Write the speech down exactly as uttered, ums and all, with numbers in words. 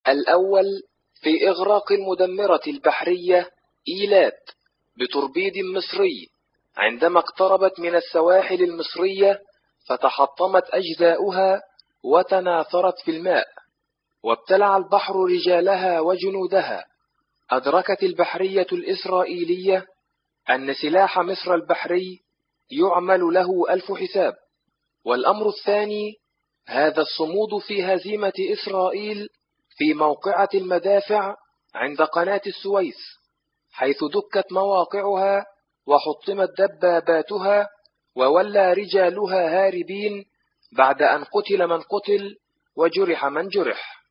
الأول في إغراق المدمرة البحرية إيلات بتوربيد مصري عندما اقتربت من السواحل المصرية، فتحطمت أجزاؤها وتناثرت في الماء، وابتلع البحر رجالها وجنودها. أدركت البحرية الإسرائيلية أن سلاح مصر البحري يعمل له ألف حساب. والأمر الثاني، هذا الصمود في هزيمة إسرائيل في موقعة المدافع عند قناة السويس، حيث دكت مواقعها وحطمت دباباتها وولى رجالها هاربين بعد أن قتل من قتل وجرح من جرح.